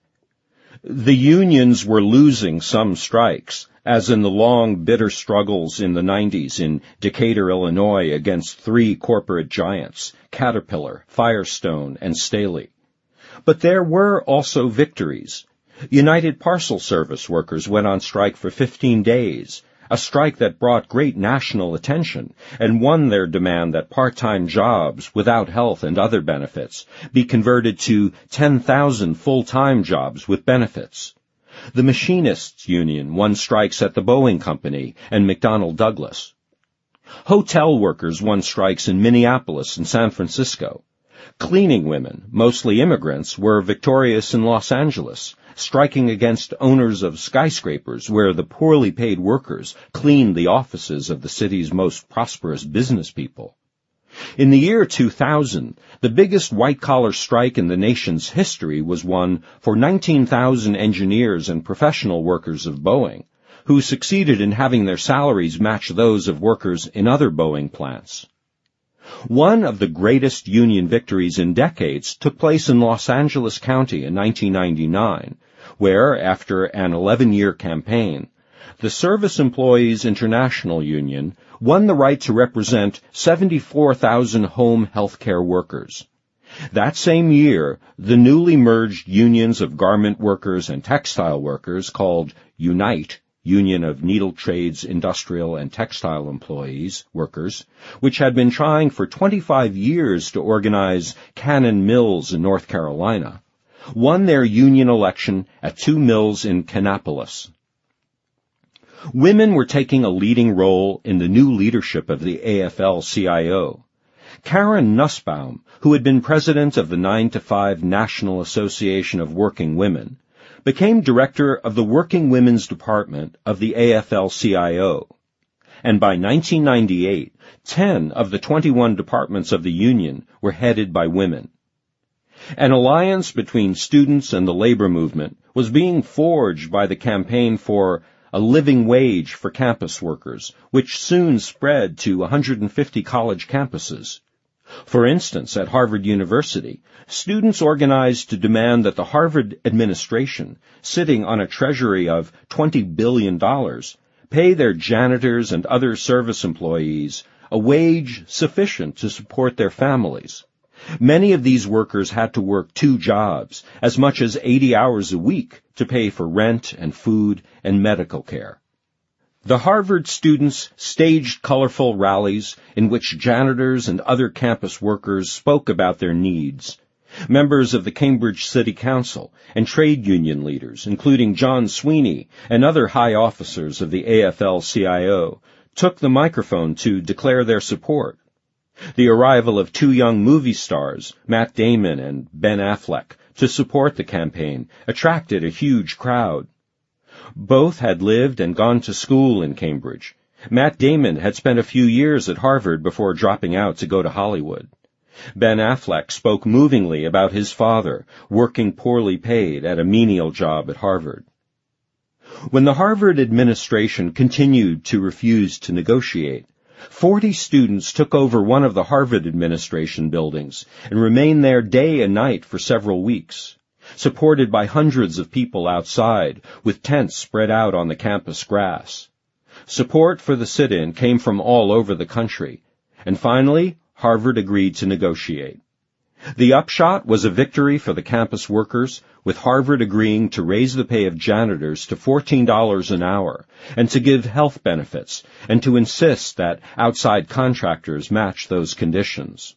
The unions were losing some strikes, as in the long, bitter struggles in the 90s in Decatur, Illinois, against 3 corporate giants, Caterpillar, Firestone, and Staley. But there were also victories. United Parcel Service workers went on strike for 15 days, a strike that brought great national attention and won their demand that part-time jobs without health and other benefits be converted to 10,000 full-time jobs with benefits. The Machinists Union won strikes at the Boeing Company and McDonnell Douglas. Hotel workers won strikes in Minneapolis and San Francisco. Cleaning women, mostly immigrants, were victorious in Los Angeles, striking against owners of skyscrapers where the poorly paid workers cleaned the offices of the city's most prosperous business people. In the year 2000, the biggest white-collar strike in the nation's history was one for 19,000 engineers and professional workers of Boeing, who succeeded in having their salaries match those of workers in other Boeing plants. One of the greatest union victories in decades took place in Los Angeles County in 1999, where, after an 11-year campaign, the Service Employees International Union won the right to represent 74,000 home health care workers. That same year, the newly merged unions of garment workers and textile workers, called UNITE, Union of Needle Trades, Industrial, and Textile Employees, workers, which had been trying for 25 years to organize Cannon Mills in North Carolina, won their union election at 2 mills in Kannapolis. Women were taking a leading role in the new leadership of the AFL-CIO. Karen Nussbaum, who had been president of the 9 to 5 National Association of Working Women, became director of the Working Women's Department of the AFL-CIO. And by 1998, 10 of the 21 departments of the union were headed by women. An alliance between students and the labor movement was being forged by the campaign for a living wage for campus workers, which soon spread to 150 college campuses. For instance, at Harvard University, students organized to demand that the Harvard administration, sitting on a treasury of $20 billion, pay their janitors and other service employees a wage sufficient to support their families. Many of these workers had to work 2 jobs, as much as 80 hours a week, to pay for rent and food and medical care. The Harvard students staged colorful rallies in which janitors and other campus workers spoke about their needs. Members of the Cambridge City Council and trade union leaders, including John Sweeney and other high officers of the AFL-CIO, took the microphone to declare their support. The arrival of 2 young movie stars, Matt Damon and Ben Affleck, to support the campaign attracted a huge crowd. Both had lived and gone to school in Cambridge. Matt Damon had spent a few years at Harvard before dropping out to go to Hollywood. Ben Affleck spoke movingly about his father, working poorly paid at a menial job at Harvard. When the Harvard administration continued to refuse to negotiate, 40 students took over one of the Harvard administration buildings and remained there day and night for several weeks, supported by hundreds of people outside with tents spread out on the campus grass. Support for the sit-in came from all over the country, and finally, Harvard agreed to negotiate. The upshot was a victory for the campus workers, with Harvard agreeing to raise the pay of janitors to $14 an hour and to give health benefits and to insist that outside contractors match those conditions.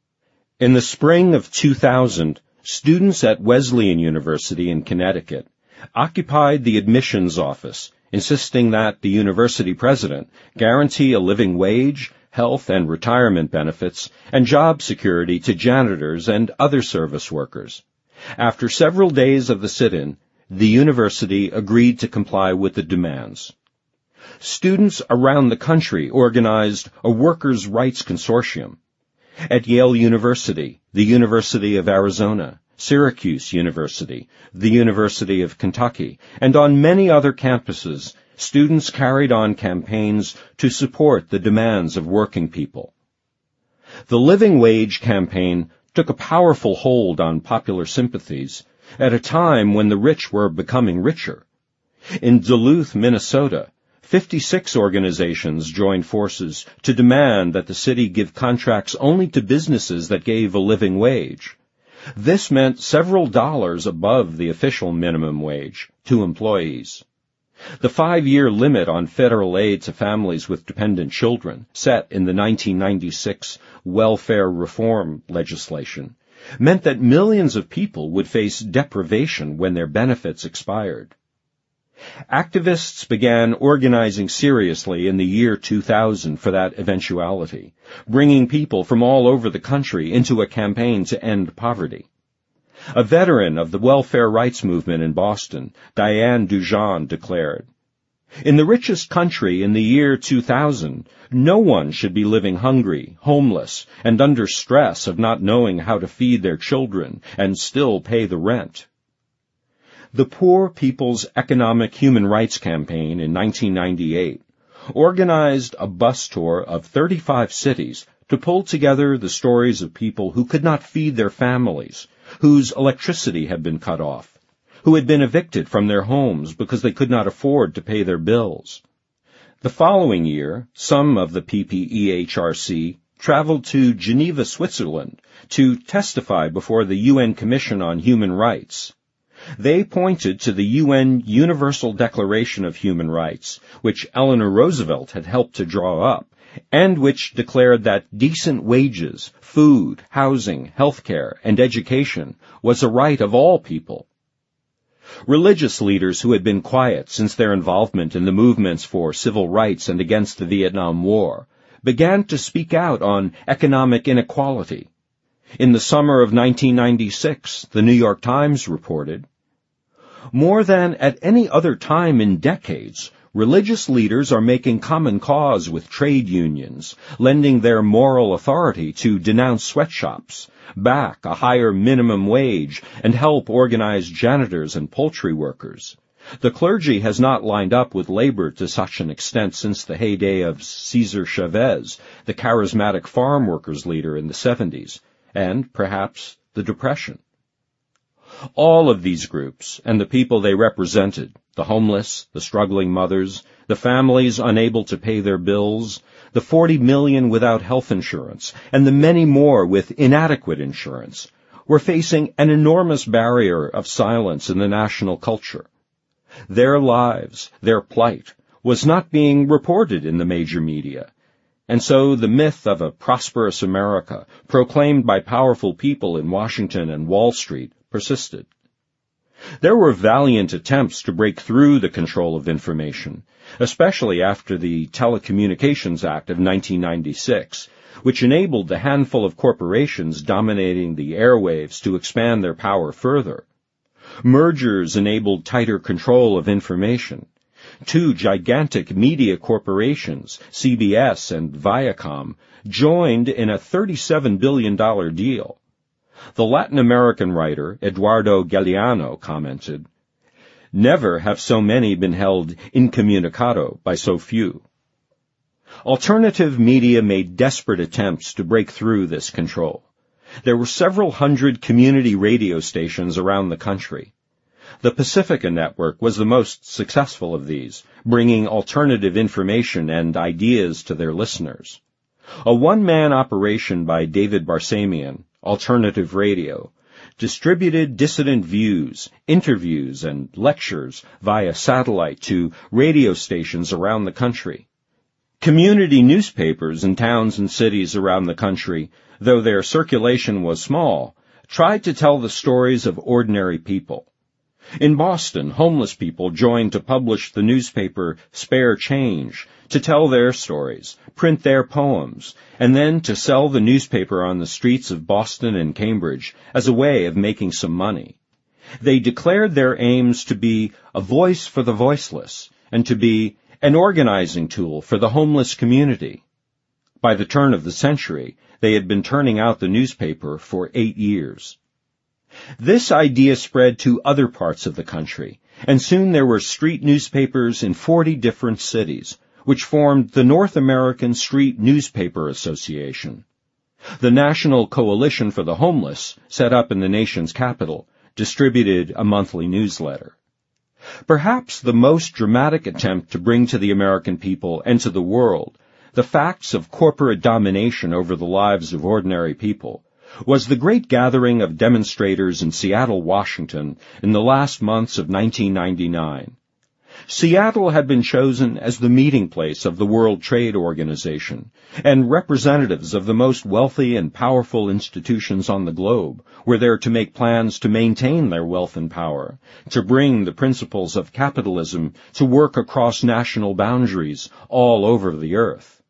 In the spring of 2000, students at Wesleyan University in Connecticut occupied the admissions office, insisting that the university president guarantee a living wage, health and retirement benefits, and job security to janitors and other service workers. After several days of the sit-in, the university agreed to comply with the demands. Students around the country organized a workers' rights consortium. At Yale University, the University of Arizona, Syracuse University, the University of Kentucky, and on many other campuses, students carried on campaigns to support the demands of working people. The Living Wage campaign took a powerful hold on popular sympathies at a time when the rich were becoming richer. In Duluth, Minnesota, 56 organizations joined forces to demand that the city give contracts only to businesses that gave a living wage. This meant several dollars above the official minimum wage to employees. The 5-year limit on federal aid to families with dependent children, set in the 1996 welfare reform legislation, meant that millions of people would face deprivation when their benefits expired. Activists began organizing seriously in the year 2000 for that eventuality, bringing people from all over the country into a campaign to end poverty. A veteran of the welfare rights movement in Boston, Diane Dujon, declared, "In the richest country in the year 2000, no one should be living hungry, homeless, and under stress of not knowing how to feed their children and still pay the rent." The Poor People's Economic Human Rights Campaign in 1998 organized a bus tour of 35 cities to pull together the stories of people who could not feed their families, whose electricity had been cut off, who had been evicted from their homes because they could not afford to pay their bills. The following year, some of the PPEHRC traveled to Geneva, Switzerland, to testify before the UN Commission on Human Rights. They pointed to the UN Universal Declaration of Human Rights, which Eleanor Roosevelt had helped to draw up, and which declared that decent wages, food, housing, healthcare, and education was a right of all people. Religious leaders who had been quiet since their involvement in the movements for civil rights and against the Vietnam War began to speak out on economic inequality. In the summer of 1996, the New York Times reported, More than at any other time in decades, religious leaders are making common cause with trade unions, lending their moral authority to denounce sweatshops, back a higher minimum wage, and help organize janitors and poultry workers. The clergy has not lined up with labor to such an extent since the heyday of Cesar Chavez, the charismatic farm workers leader in the 70s, and, perhaps, the Depression. All of these groups, and the people they represented, the homeless, the struggling mothers, the families unable to pay their bills, the 40 million without health insurance, and the many more with inadequate insurance, were facing an enormous barrier of silence in the national culture. Their lives, their plight, was not being reported in the major media, and so the myth of a prosperous America, proclaimed by powerful people in Washington and Wall Street, persisted. There were valiant attempts to break through the control of information, especially after the Telecommunications Act of 1996, which enabled the handful of corporations dominating the airwaves to expand their power further. Mergers enabled tighter control of information. Two gigantic media corporations, CBS and Viacom, joined in a $37 billion deal. The Latin American writer Eduardo Galeano commented, "Never have so many been held incommunicado by so few." Alternative media made desperate attempts to break through this control. There were several hundred community radio stations around the country. The Pacifica Network was the most successful of these, bringing alternative information and ideas to their listeners. A one-man operation by David Barsamian, Alternative Radio, distributed dissident views, interviews, and lectures via satellite to radio stations around the country. Community newspapers in towns and cities around the country, though their circulation was small, tried to tell the stories of ordinary people. In Boston, homeless people joined to publish the newspaper Spare Change, to tell their stories, print their poems, and then to sell the newspaper on the streets of Boston and Cambridge as a way of making some money. They declared their aims to be a voice for the voiceless and to be an organizing tool for the homeless community. By the turn of the century, they had been turning out the newspaper for 8 years. This idea spread to other parts of the country, and soon there were street newspapers in 40 different cities, which formed the North American Street Newspaper Association. The National Coalition for the Homeless, set up in the nation's capital, distributed a monthly newsletter. Perhaps the most dramatic attempt to bring to the American people and to the world the facts of corporate domination over the lives of ordinary people was the great gathering of demonstrators in Seattle, Washington, in the last months of 1999. Seattle had been chosen as the meeting place of the World Trade Organization, and representatives of the most wealthy and powerful institutions on the globe were there to make plans to maintain their wealth and power, to bring the principles of capitalism to work across national boundaries all over the earth.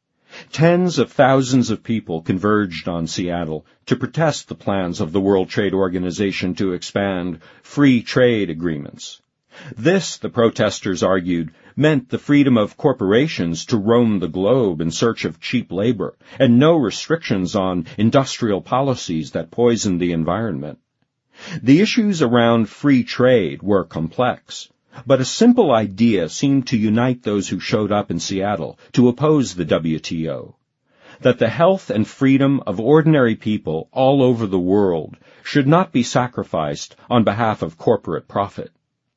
Tens of thousands of people converged on Seattle to protest the plans of the World Trade Organization to expand free trade agreements. This, the protesters argued, meant the freedom of corporations to roam the globe in search of cheap labor, and no restrictions on industrial policies that poisoned the environment. The issues around free trade were complex, but a simple idea seemed to unite those who showed up in Seattle to oppose the WTO, that the health and freedom of ordinary people all over the world should not be sacrificed on behalf of corporate profit.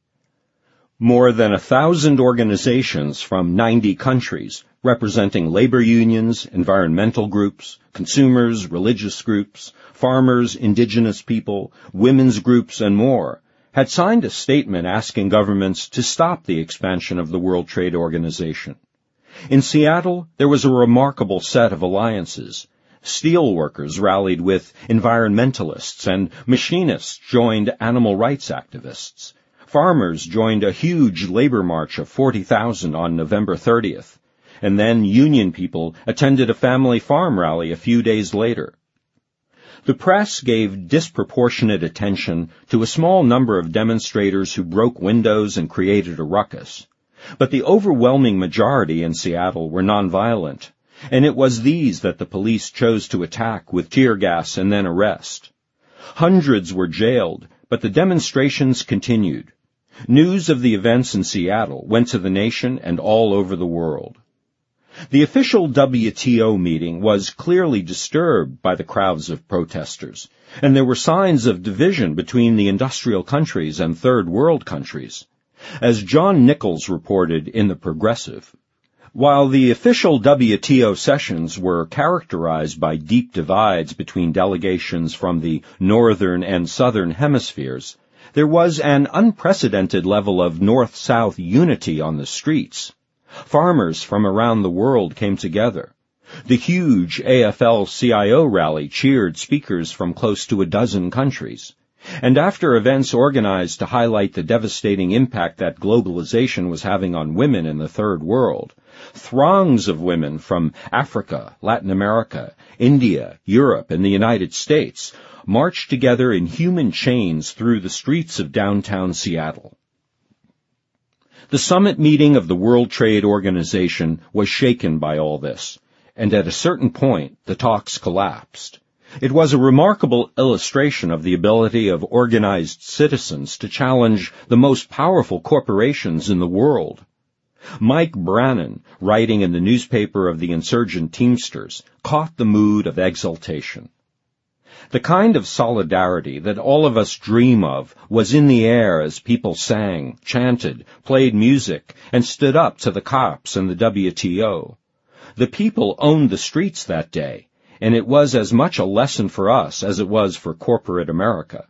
More than 1,000 organizations from 90 countries, representing labor unions, environmental groups, consumers, religious groups, farmers, indigenous people, women's groups, and more, had signed a statement asking governments to stop the expansion of the World Trade Organization. In Seattle, there was a remarkable set of alliances. Steel workers rallied with environmentalists, and machinists joined animal rights activists. Farmers joined a huge labor march of 40,000 on November 30th, and then union people attended a family farm rally a few days later. The press gave disproportionate attention to a small number of demonstrators who broke windows and created a ruckus. But the overwhelming majority in Seattle were nonviolent, and it was these that the police chose to attack with tear gas and then arrest. Hundreds were jailed, but the demonstrations continued. News of the events in Seattle went to the nation and all over the world. The official WTO meeting was clearly disturbed by the crowds of protesters, and there were signs of division between the industrial countries and third world countries. As John Nichols reported in The Progressive, while the official WTO sessions were characterized by deep divides between delegations from the northern and southern hemispheres, there was an unprecedented level of north-south unity on the streets. Farmers from around the world came together. The huge AFL-CIO rally cheered speakers from close to a dozen countries. And after events organized to highlight the devastating impact that globalization was having on women in the third world, throngs of women from Africa, Latin America, India, Europe, and the United States marched together in human chains through the streets of downtown Seattle. The summit meeting of the World Trade Organization was shaken by all this, and at a certain point the talks collapsed. It was a remarkable illustration of the ability of organized citizens to challenge the most powerful corporations in the world. Mike Brannon, writing in the newspaper of the insurgent Teamsters, caught the mood of exultation. The kind of solidarity that all of us dream of was in the air as people sang, chanted, played music, and stood up to the cops and the WTO. The people owned the streets that day, and it was as much a lesson for us as it was for corporate America.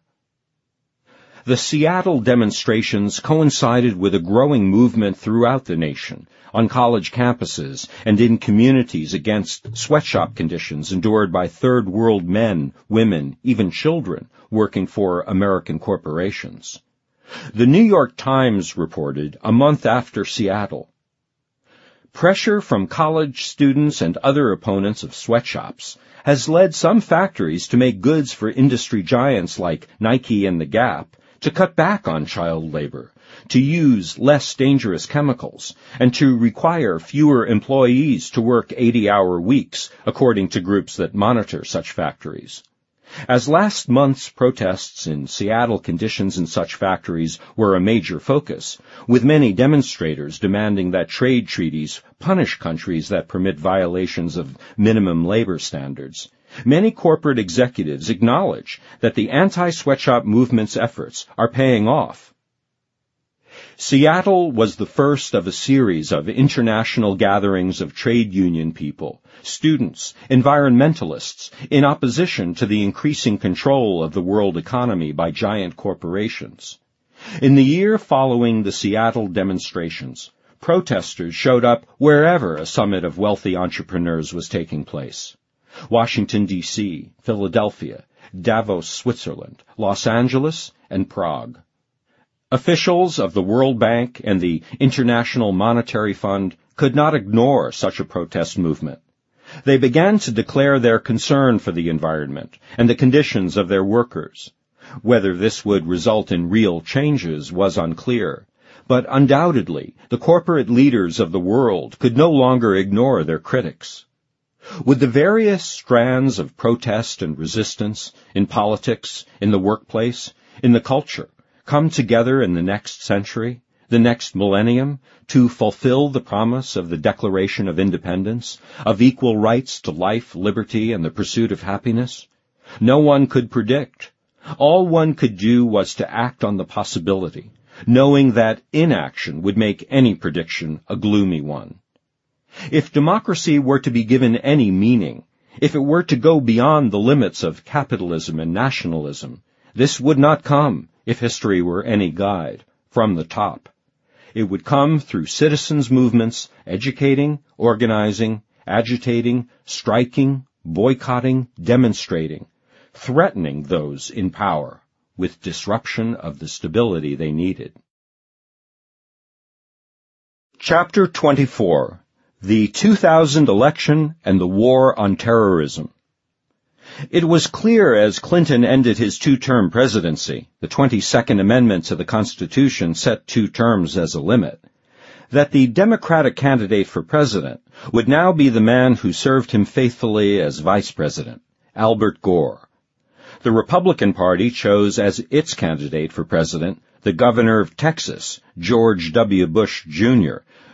The Seattle demonstrations coincided with a growing movement throughout the nation, on college campuses and in communities against sweatshop conditions endured by third world men, women, even children working for American corporations. The New York Times reported a month after Seattle, pressure from college students and other opponents of sweatshops has led some factories to make goods for industry giants like Nike and The Gap to cut back on child labor, to use less dangerous chemicals, and to require fewer employees to work 80-hour weeks, according to groups that monitor such factories. As last month's protests in Seattle, conditions in such factories were a major focus, with many demonstrators demanding that trade treaties punish countries that permit violations of minimum labor standards. Many corporate executives acknowledge that the anti-sweatshop movement's efforts are paying off. Seattle was the first of a series of international gatherings of trade union people, students, environmentalists, in opposition to the increasing control of the world economy by giant corporations. In the year following the Seattle demonstrations, protesters showed up wherever a summit of wealthy entrepreneurs was taking place. Washington, D.C., Philadelphia, Davos, Switzerland, Los Angeles, and Prague. Officials of the World Bank and the International Monetary Fund could not ignore such a protest movement. They began to declare their concern for the environment and the conditions of their workers. Whether this would result in real changes was unclear, but undoubtedly the corporate leaders of the world could no longer ignore their critics. Would the various strands of protest and resistance in politics, in the workplace, in the culture, come together in the next century, the next millennium, to fulfill the promise of the Declaration of Independence, of equal rights to life, liberty, and the pursuit of happiness? No one could predict. All one could do was to act on the possibility, knowing that inaction would make any prediction a gloomy one. If democracy were to be given any meaning, if it were to go beyond the limits of capitalism and nationalism, this would not come, if history were any guide, from the top. It would come through citizens' movements, educating, organizing, agitating, striking, boycotting, demonstrating, threatening those in power with disruption of the stability they needed. Chapter 24. The 2000 Election and the War on Terrorism. It was clear as Clinton ended his two-term presidency, the 22nd Amendment to the Constitution set 2 terms as a limit, that the Democratic candidate for president would now be the man who served him faithfully as vice president, Albert Gore. The Republican Party chose as its candidate for president the governor of Texas, George W. Bush, Jr.,